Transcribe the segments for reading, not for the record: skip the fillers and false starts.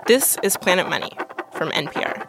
This is Planet Money from NPR.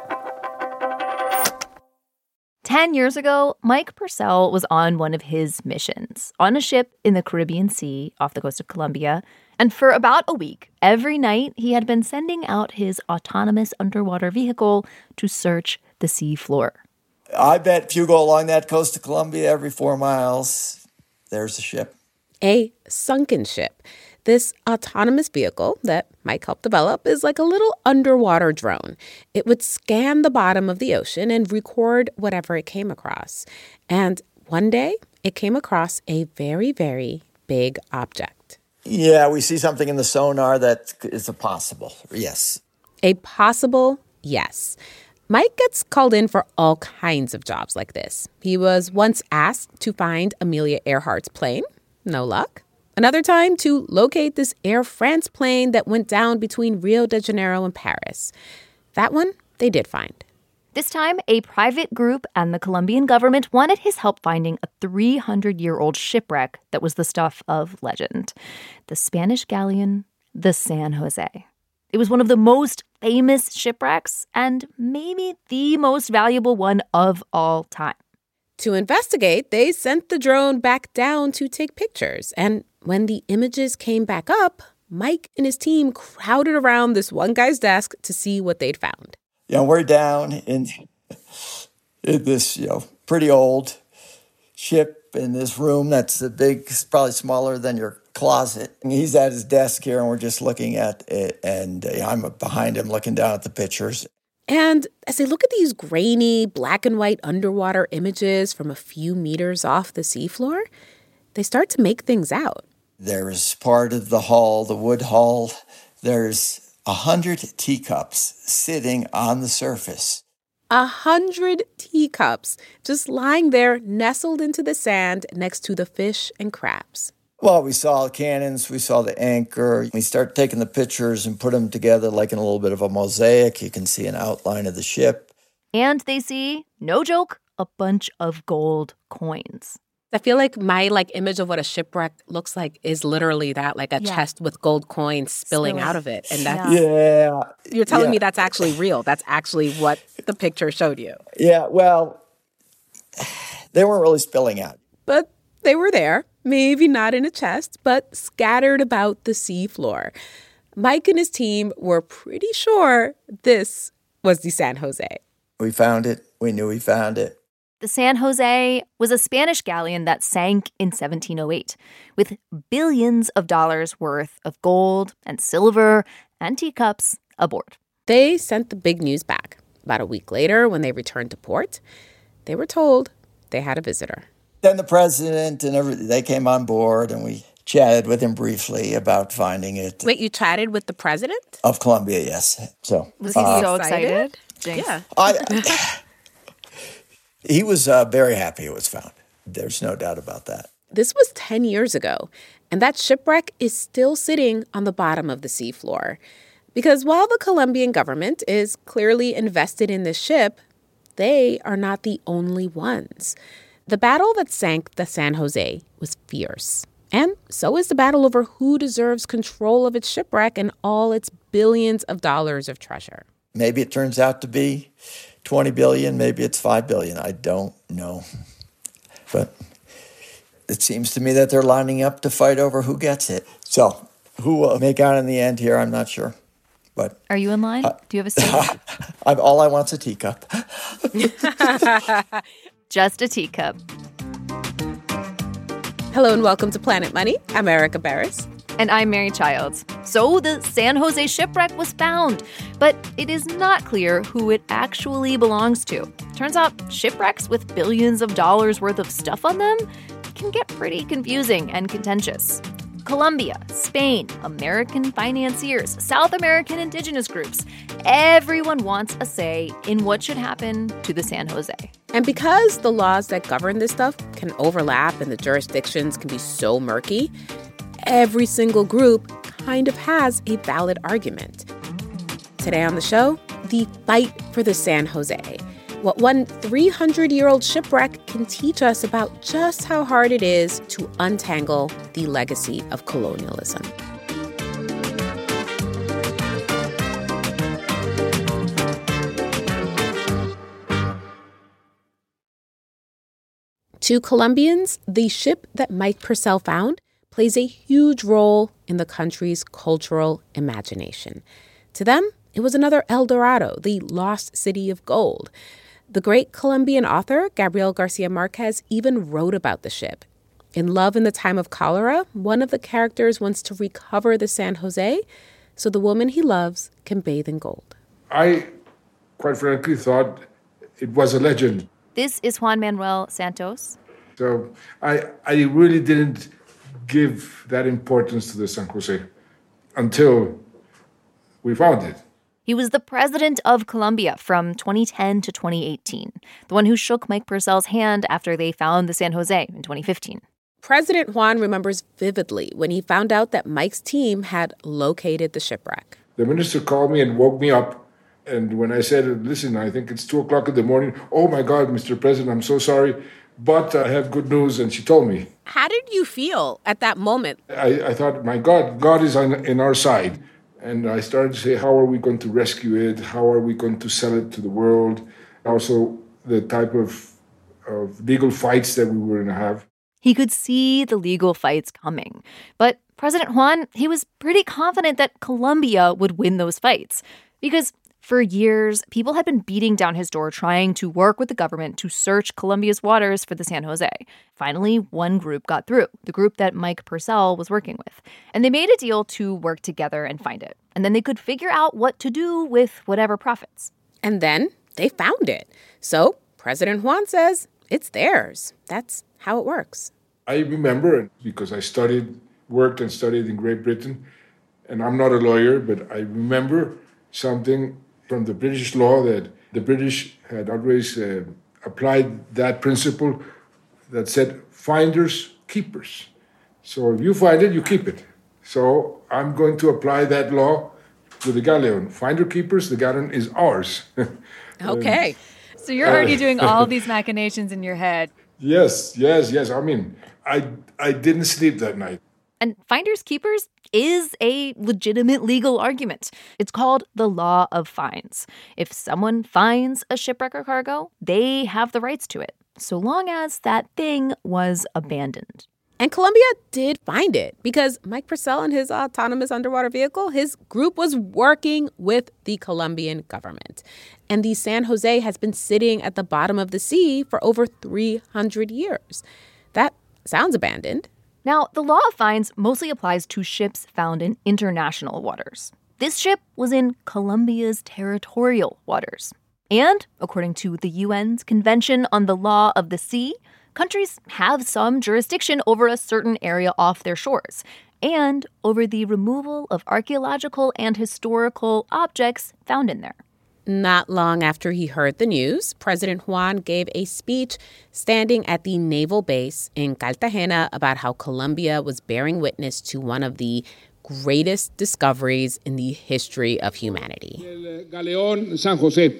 10 years ago, Mike Purcell was on one of his missions on a ship in the Caribbean Sea off the coast of Colombia. And for about a week, every night, he had been sending out his autonomous underwater vehicle to search the sea floor. I bet if you go along that coast of Colombia every 4 miles, there's a ship. A sunken ship. This autonomous vehicle that Mike helped develop is like a little underwater drone. It would scan the bottom of the ocean and record whatever it came across. And one day, it came across a very, very big object. Yeah, we see something in the sonar that is a possible, yes. A possible yes. Mike gets called in for all kinds of jobs like this. He was once asked to find Amelia Earhart's plane. No luck. Another time to locate this Air France plane that went down between Rio de Janeiro and Paris. That one, they did find. This time, a private group and the Colombian government wanted his help finding a 300-year-old shipwreck that was the stuff of legend. The Spanish galleon, the San Jose. It was one of the most famous shipwrecks and maybe the most valuable one of all time. To investigate, they sent the drone back down to take pictures. And when the images came back up, Mike and his team crowded around this one guy's desk to see what they'd found. We're down in this, pretty old ship in this room that's probably smaller than your closet. And he's at his desk here, and we're just looking at it. And I'm behind him looking down at the pictures. And as they look at these grainy, black and white underwater images from a few meters off the seafloor, they start to make things out. There's part of the hull, the wood hull. There's 100 teacups sitting on the surface. 100 teacups just lying there, nestled into the sand next to the fish and crabs. Well, we saw the cannons, we saw the anchor. We start taking the pictures and put them together like in a little bit of a mosaic. You can see an outline of the ship. And they see, no joke, a bunch of gold coins. I feel like my image of what a shipwreck looks like is literally that, like a chest with gold coins spilling out of it. And that's You're telling me that's actually real. That's actually what the picture showed you. Yeah, well, they weren't really spilling out. But they were there. Maybe not in a chest, but scattered about the seafloor. Mike and his team were pretty sure this was the San Jose. We found it. We knew we found it. The San Jose was a Spanish galleon that sank in 1708 with billions of dollars worth of gold and silver and teacups aboard. They sent the big news back. About a week later, when they returned to port, they were told they had a visitor. Then the president and they came on board, and we chatted with him briefly about finding it. Wait, you chatted with the president? Of Colombia, yes. So was he so excited? Yeah. He was very happy it was found. There's no doubt about that. This was 10 years ago, and that shipwreck is still sitting on the bottom of the seafloor. Because while the Colombian government is clearly invested in this ship, they are not the only ones. The battle that sank the San Jose was fierce. And so is the battle over who deserves control of its shipwreck and all its billions of dollars of treasure. Maybe it turns out to be 20 billion, maybe it's 5 billion. I don't know. But it seems to me that they're lining up to fight over who gets it. So who will make out in the end here, I'm not sure. But are you in line? Do you have a seat? All I want's a teacup. Just a teacup. Hello and welcome to Planet Money. I'm Erica Barris. And I'm Mary Childs. So the San Jose shipwreck was found, but it is not clear who it actually belongs to. Turns out shipwrecks with billions of dollars worth of stuff on them can get pretty confusing and contentious. Colombia, Spain, American financiers, South American indigenous groups. Everyone wants a say in what should happen to the San Jose. And because the laws that govern this stuff can overlap and the jurisdictions can be so murky, every single group kind of has a valid argument. Today on the show, the fight for the San Jose. What one 300-year-old shipwreck can teach us about just how hard it is to untangle the legacy of colonialism. To Colombians, the ship that Mike Purcell found plays a huge role in the country's cultural imagination. To them, it was another El Dorado, the lost city of gold. The great Colombian author, Gabriel Garcia Marquez, even wrote about the ship. In Love in the Time of Cholera, one of the characters wants to recover the San Jose so the woman he loves can bathe in gold. I, quite frankly, thought it was a legend. This is Juan Manuel Santos. So I really didn't give that importance to the San Jose until we found it. He was the president of Colombia from 2010 to 2018, the one who shook Mike Purcell's hand after they found the San Jose in 2015. President Juan remembers vividly when he found out that Mike's team had located the shipwreck. The minister called me and woke me up. And when I said, listen, I think it's 2 o'clock in the morning. Oh, my God, Mr. President, I'm so sorry. But I have good news. And she told me. How did you feel at that moment? I thought, my God, God is in our side. And I started to say, how are we going to rescue it? How are we going to sell it to the world? Also, the type of legal fights that we were going to have. He could see the legal fights coming. But President Juan, he was pretty confident that Colombia would win those fights. Because for years, people had been beating down his door trying to work with the government to search Colombia's waters for the San Jose. Finally, one group got through, the group that Mike Purcell was working with. And they made a deal to work together and find it. And then they could figure out what to do with whatever profits. And then they found it. So President Juan says it's theirs. That's how it works. I remember, because I worked and studied in Great Britain, and I'm not a lawyer, but I remember something from the British law that the British had always applied that principle that said finders, keepers. So if you find it, you keep it. So I'm going to apply that law to the galleon. Finder, keepers, the galleon is ours. Okay. So you're already doing all these machinations in your head. Yes. I mean, I didn't sleep that night. And finders keepers is a legitimate legal argument. It's called the law of finds. If someone finds a shipwreck or cargo, they have the rights to it, so long as that thing was abandoned. And Colombia did find it because Mike Purcell and his autonomous underwater vehicle, his group was working with the Colombian government. And the San Jose has been sitting at the bottom of the sea for over 300 years. That sounds abandoned. Now, the law of finds mostly applies to ships found in international waters. This ship was in Colombia's territorial waters. And, according to the UN's Convention on the Law of the Sea, countries have some jurisdiction over a certain area off their shores and over the removal of archaeological and historical objects found in there. Not long after he heard the news, President Juan gave a speech standing at the naval base in Cartagena about how Colombia was bearing witness to one of the greatest discoveries in the history of humanity. El galeón San José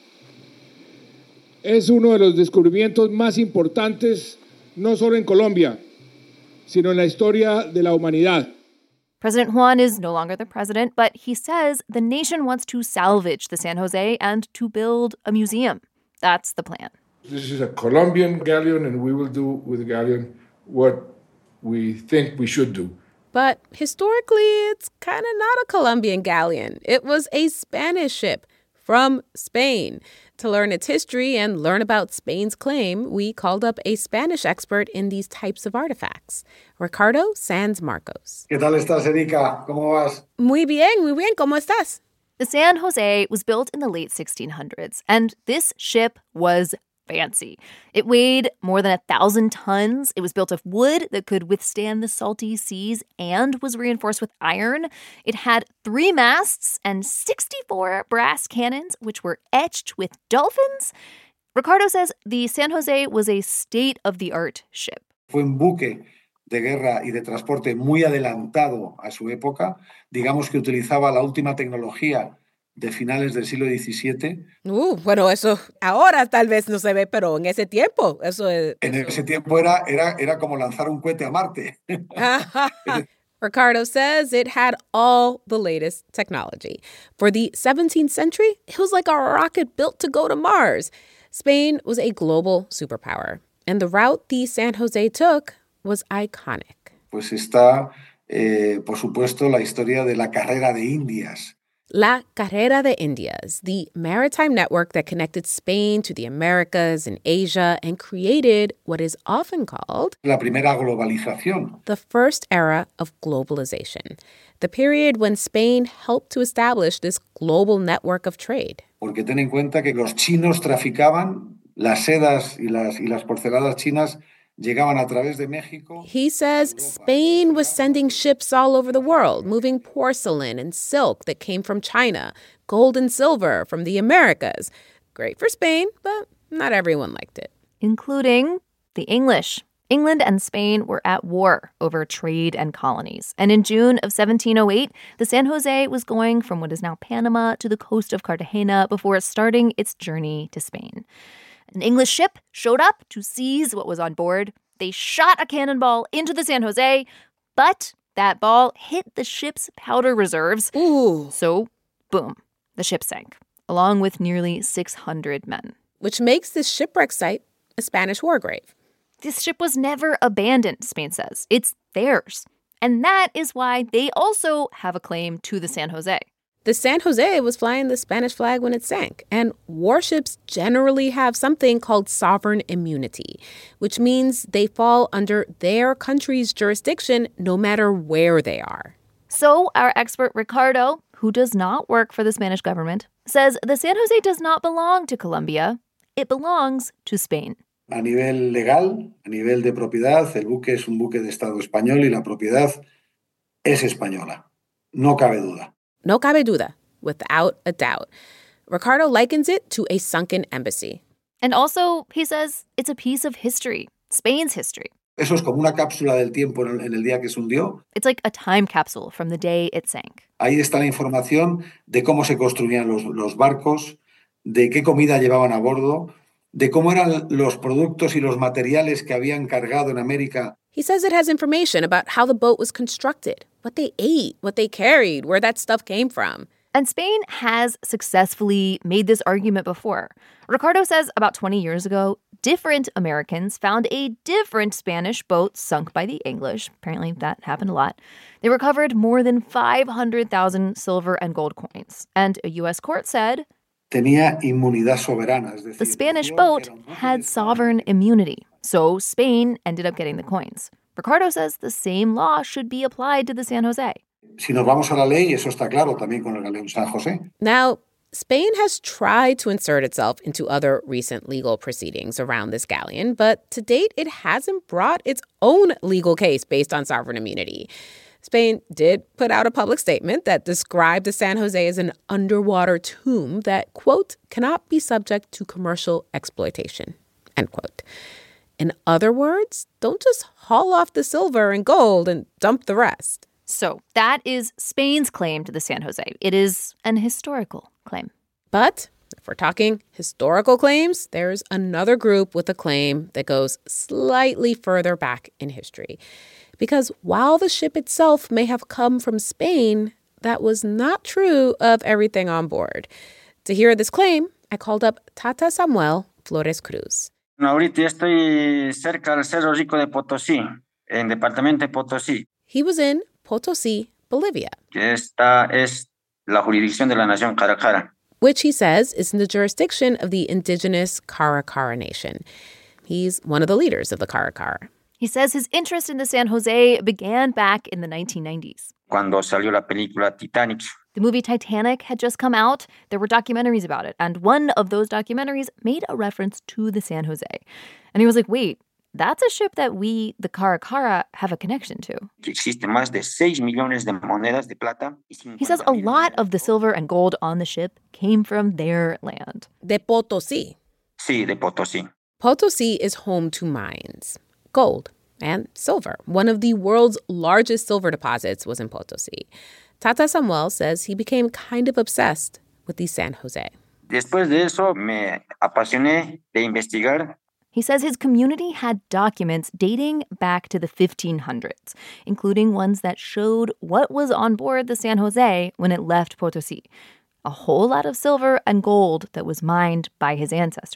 es uno de los descubrimientos más importantes no solo en Colombia, sino en la historia de la humanidad. President Juan is no longer the president, but he says the nation wants to salvage the San Jose and to build a museum. That's the plan. This is a Colombian galleon, and we will do with the galleon what we think we should do. But historically, it's kind of not a Colombian galleon. It was a Spanish ship from Spain. To learn its history and learn about Spain's claim, we called up a Spanish expert in these types of artifacts, Ricardo Sanz Marcos. ¿Qué tal estás, Erika? ¿Cómo vas? Muy bien. ¿Cómo estás? The San Jose was built in the late 1600s, and this ship was fancy. It weighed more than 1,000 tons. It was built of wood that could withstand the salty seas and was reinforced with iron. It had 3 masts and 64 brass cannons, which were etched with dolphins. Ricardo says the San Jose was a state-of-the-art ship. Fue un buque de guerra y de transporte muy adelantado a su época. Digamos que utilizaba la última tecnología de finales del siglo XVII. Bueno, eso ahora tal vez no se ve, pero en ese tiempo eso es... En ese tiempo era como lanzar un cohete a Marte. Ricardo says it had all the latest technology. For the 17th century, it was like a rocket built to go to Mars. Spain was a global superpower. And the route the San Jose took was iconic. Pues está, por supuesto, la historia de la Carrera de Indias. La Carrera de Indias, the maritime network that connected Spain to the Americas and Asia and created what is often called La primera globalización. the first era of globalization, the period when Spain helped to establish this global network of trade. Porque ten en cuenta que los chinos traficaban, las sedas y las porcelanas chinas llegaban a través de México. He says Spain was sending ships all over the world, moving porcelain and silk that came from China, gold and silver from the Americas. Great for Spain, but not everyone liked it. Including the English. England and Spain were at war over trade and colonies. And in June of 1708, the San Jose was going from what is now Panama to the coast of Cartagena before starting its journey to Spain. An English ship showed up to seize what was on board. They shot a cannonball into the San Jose, but that ball hit the ship's powder reserves. Ooh. So, boom, the ship sank, along with nearly 600 men. Which makes this shipwreck site a Spanish war grave. This ship was never abandoned, Spain says. It's theirs. And that is why they also have a claim to the San Jose. The San Jose was flying the Spanish flag when it sank, and warships generally have something called sovereign immunity, which means they fall under their country's jurisdiction no matter where they are. So our expert Ricardo, who does not work for the Spanish government, says the San Jose does not belong to Colombia. It belongs to Spain. A nivel legal, a nivel de propiedad, el buque es un buque de Estado español y la propiedad es española. No cabe duda. No cabe duda, without a doubt. Ricardo likens it to a sunken embassy. And also, he says, it's a piece of history, Spain's history. Eso es como una cápsula del tiempo en el día que se hundió. It's like a time capsule from the day it sank. Ahí está la información de cómo se construían los barcos, de qué comida llevaban a bordo, de cómo eran los productos y los materiales que habían cargado en América. He says it has information about how the boat was constructed, what they ate, what they carried, where that stuff came from. And Spain has successfully made this argument before. Ricardo says about 20 years ago, different Americans found a different Spanish boat sunk by the English. Apparently that happened a lot. They recovered more than 500,000 silver and gold coins. And a U.S. court said Tenía inmunidad soberana. Es decir, the Spanish boat had sovereign immunity. So Spain ended up getting the coins. Ricardo says the same law should be applied to the San Jose. Si nos vamos a la ley, eso está claro también con el Galeón San José. Now, Spain has tried to insert itself into other recent legal proceedings around this galleon, but to date, it hasn't brought its own legal case based on sovereign immunity. Spain did put out a public statement that described the San Jose as an underwater tomb that, quote, cannot be subject to commercial exploitation, end quote. In other words, don't just haul off the silver and gold and dump the rest. So that is Spain's claim to the San Jose. It is an historical claim. But if we're talking historical claims, there's another group with a claim that goes slightly further back in history. Because while the ship itself may have come from Spain, that was not true of everything on board. To hear this claim, I called up Tata Samuel Flores Cruz. Ahorita ya estoy cerca del Cerro Rico de Potosí, en departamento de Potosí. He was in Potosí, Bolivia. Esta es la jurisdicción de la nación Caracara. Which he says is in the jurisdiction of the indigenous Caracara Nation. He's one of the leaders of the Caracara. He says his interest in the San Jose began back in the 1990s. Cuando salió la película Titanic. The movie Titanic had just come out. There were documentaries about it. And one of those documentaries made a reference to the San Jose. And he was like, wait, that's a ship that we, the Caracara, have a connection to. Existen más de 6 millones de monedas de plata. He says a lot of the silver and gold on the ship came from their land. De Potosí. Sí, de Potosí. Potosí is home to mines. Gold and silver. One of the world's largest silver deposits was in Potosí. Tata Samuel says he became kind of obsessed with the San Jose. Después de eso, me apasioné de investigar. He says his community had documents dating back to the 1500s, including ones that showed what was on board the San Jose when it left Potosí. A whole lot of silver and gold that was mined by his ancestors.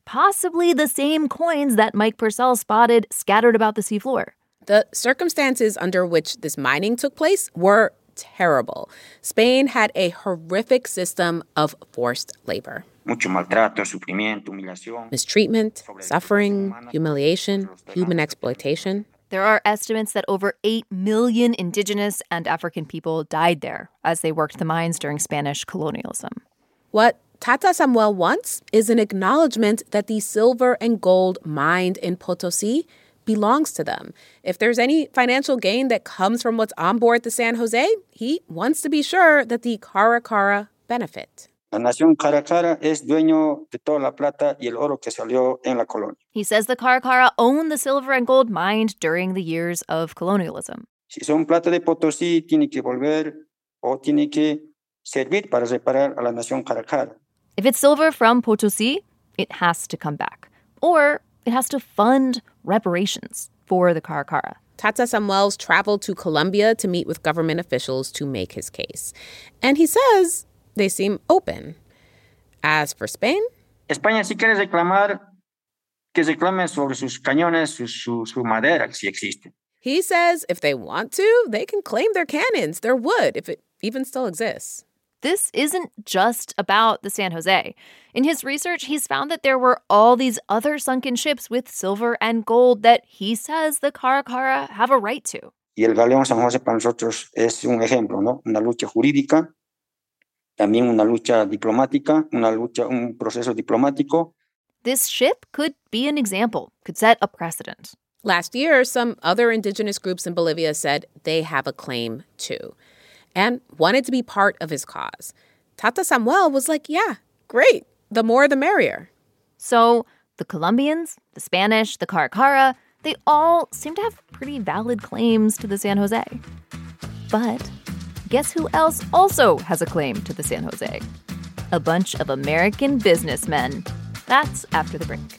possibly the same coins that Mike Purcell spotted scattered about the seafloor. The circumstances under which this mining took place were terrible. Spain had a horrific system of forced labor. Mucho maltrato, sufrimiento, humillación. Mistreatment, suffering, humiliation, human exploitation. There are estimates that over 8 million indigenous and African people died there as they worked the mines during Spanish colonialism. What Tata Samuel wants is an acknowledgement that the silver and gold mined in Potosi belongs to them. If there's any financial gain that comes from what's on board the San Jose, he wants to be sure that the Caracara benefit. La nación Caracara es dueño de toda la plata y el oro que salió en la colonia. He says the Caracara owned the silver and gold mined during the years of colonialism. Si son plata de Potosí, tiene que volver o tiene que servir para reparar a la nación Caracara. If it's silver from Potosi, it has to come back. Or it has to fund reparations for the Caracara. Tata Samuels traveled to Colombia to meet with government officials to make his case. And he says they seem open. As for Spain, España si quiere reclamar, que reclame sobre sus cañones, su madera, si existe. He says if they want to, they can claim their cannons, their wood, if it even still exists. This isn't just about the San Jose. In his research, he's found that there were all these other sunken ships with silver and gold that he says the Caracara have a right to. Y el Galeón San José para nosotros es un ejemplo, ¿no? Una lucha jurídica, también una lucha diplomática, un proceso diplomático. This ship could be an example, could set a precedent. Last year, some other indigenous groups in Bolivia said they have a claim too and wanted to be part of his cause. Tata Samuel was like, yeah, great. The more the merrier. So the Colombians, the Spanish, the Caracara, they all seem to have pretty valid claims to the San Jose. But guess who else also has a claim to the San Jose? A bunch of American businessmen. That's after the break.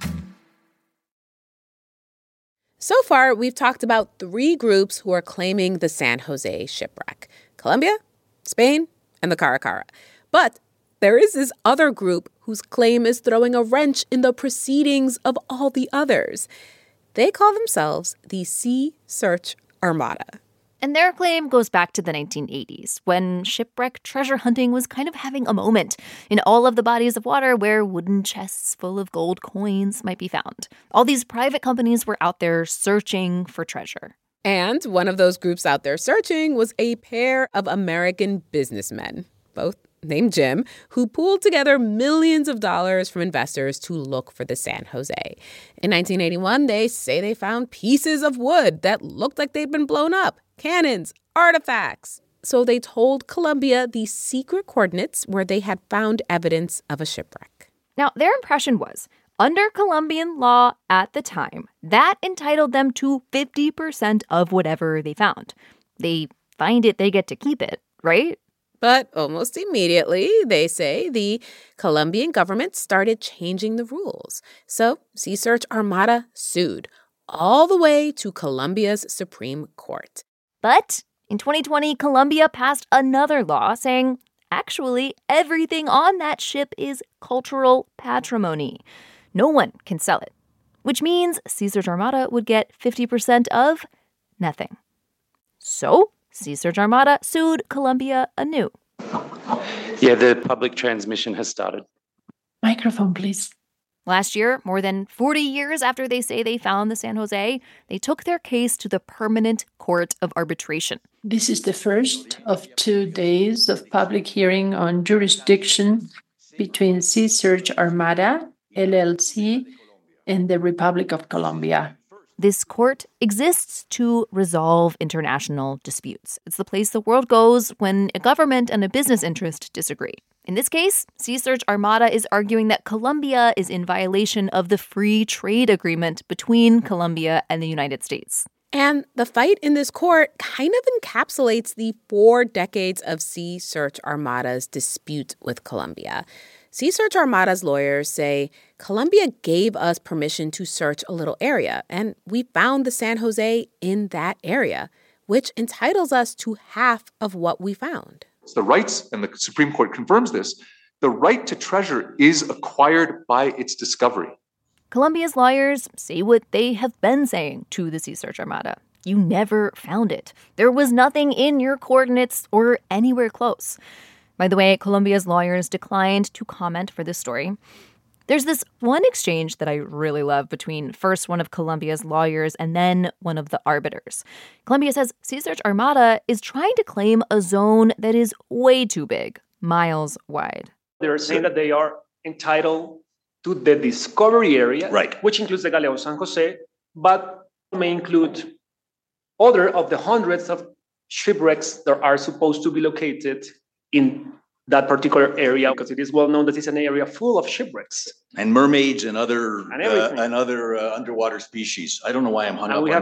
So far, we've talked about 3 groups who are claiming the San Jose shipwreck: Colombia, Spain, and the Caracara. But there is this other group whose claim is throwing a wrench in the proceedings of all the others. They call themselves the Sea Search Armada. And their claim goes back to the 1980s, when shipwreck treasure hunting was kind of having a moment in all of the bodies of water where wooden chests full of gold coins might be found. All these private companies were out there searching for treasure. And one of those groups out there searching was a pair of American businessmen, both named Jim, who pooled together millions of dollars from investors to look for the San Jose. In 1981, they say they found pieces of wood that looked like they'd been blown up. Cannons, artifacts. So they told Colombia the secret coordinates where they had found evidence of a shipwreck. Now, their impression was, under Colombian law at the time, that entitled them to 50% of whatever they found. They find it, they get to keep it, right? But almost immediately, they say, the Colombian government started changing the rules. So Sea Search Armada sued all the way to Colombia's Supreme Court. But in 2020, Colombia passed another law saying, actually, everything on that ship is cultural patrimony. No one can sell it, which means Sea Search Armada would get 50% of nothing. So Sea Search Armada sued Colombia anew. Yeah, the public transmission has started. Microphone, please. Last year, more than 40 years after they say they found the San Jose, they took their case to the Permanent Court of Arbitration. This is the first of 2 days of public hearing on jurisdiction between Sea Search Armada, LLC, and the Republic of Colombia. This court exists to resolve international disputes. It's the place the world goes when a government and a business interest disagree. In this case, Sea Search Armada is arguing that Colombia is in violation of the free trade agreement between Colombia and the United States. And the fight in this court kind of encapsulates the 4 decades of Sea Search Armada's dispute with Colombia. Sea Search Armada's lawyers say Colombia gave us permission to search a little area, and we found the San Jose in that area, which entitles us to half of what we found. The rights, and the Supreme Court confirms this, the right to treasure is acquired by its discovery. Colombia's lawyers say what they have been saying to the Sea Search Armada. You never found it. There was nothing in your coordinates or anywhere close. By the way, Colombia's lawyers declined to comment for this story. There's this one exchange that I really love between first one of Colombia's lawyers and then one of the arbiters. Colombia says Sea Search Armada is trying to claim a zone that is way too big, miles wide. They're saying that they are entitled to the discovery area, which includes the Galeón San Jose, but may include other of the hundreds of shipwrecks that are supposed to be located in that particular area, because it is well known that it's an area full of shipwrecks. And mermaids and other underwater species. I don't know why I'm hung up on mermaids.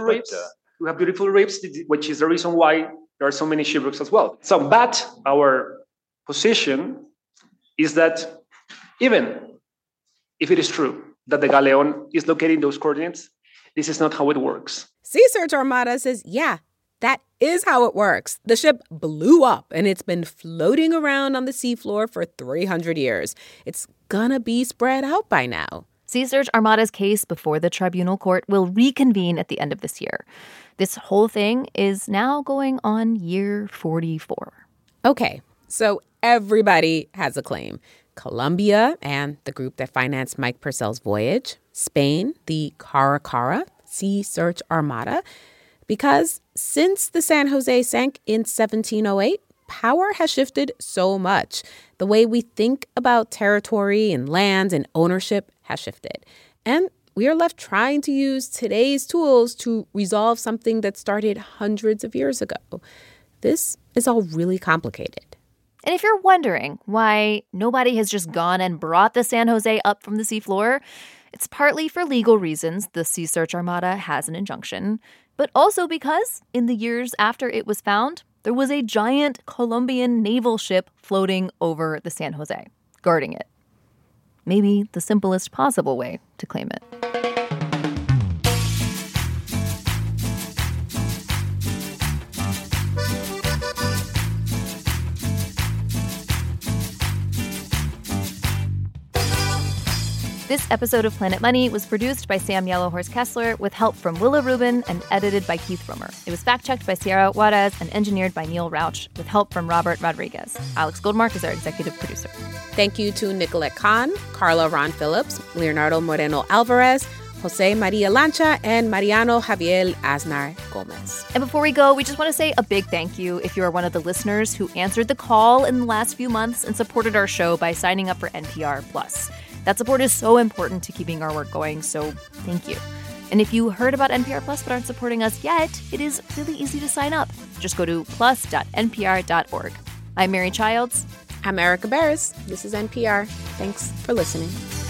We have beautiful reefs, which is the reason why there are so many shipwrecks as well. So, but our position is that even if it is true that the Galeón is located in those coordinates, this is not how it works. Sea Search Armada says, yeah, that is how it works. The ship blew up and it's been floating around on the seafloor for 300 years. It's gonna be spread out by now. Sea Search Armada's case before the tribunal court will reconvene at the end of this year. This whole thing is now going on year 44. Okay, so everybody has a claim. Colombia and the group that financed Mike Purcell's voyage. Spain, the Caracara Sea Search Armada. Because since the San Jose sank in 1708, power has shifted so much. The way we think about territory and land and ownership has shifted. And we are left trying to use today's tools to resolve something that started hundreds of years ago. This is all really complicated. And if you're wondering why nobody has just gone and brought the San Jose up from the seafloor, it's partly for legal reasons. The Sea Search Armada has an injunction, but also because in the years after it was found, there was a giant Colombian naval ship floating over the San Jose, guarding it. Maybe the simplest possible way to claim it. This episode of Planet Money was produced by Sam Yellowhorse Kessler with help from Willa Rubin and edited by Keith Romer. It was fact-checked by Sierra Juarez and engineered by Neil Rauch with help from Robert Rodriguez. Alex Goldmark is our executive producer. Thank you to Nicolette Kahn, Carla Ron Phillips, Leonardo Moreno Alvarez, Jose Maria Lancha, and Mariano Javier Aznar Gomez. And before we go, we just want to say a big thank you if you are one of the listeners who answered the call in the last few months and supported our show by signing up for NPR Plus. That support is so important to keeping our work going, so thank you. And if you heard about NPR Plus but aren't supporting us yet, it is really easy to sign up. Just go to plus.npr.org. I'm Mary Childs. I'm Erica Barris. This is NPR. Thanks for listening.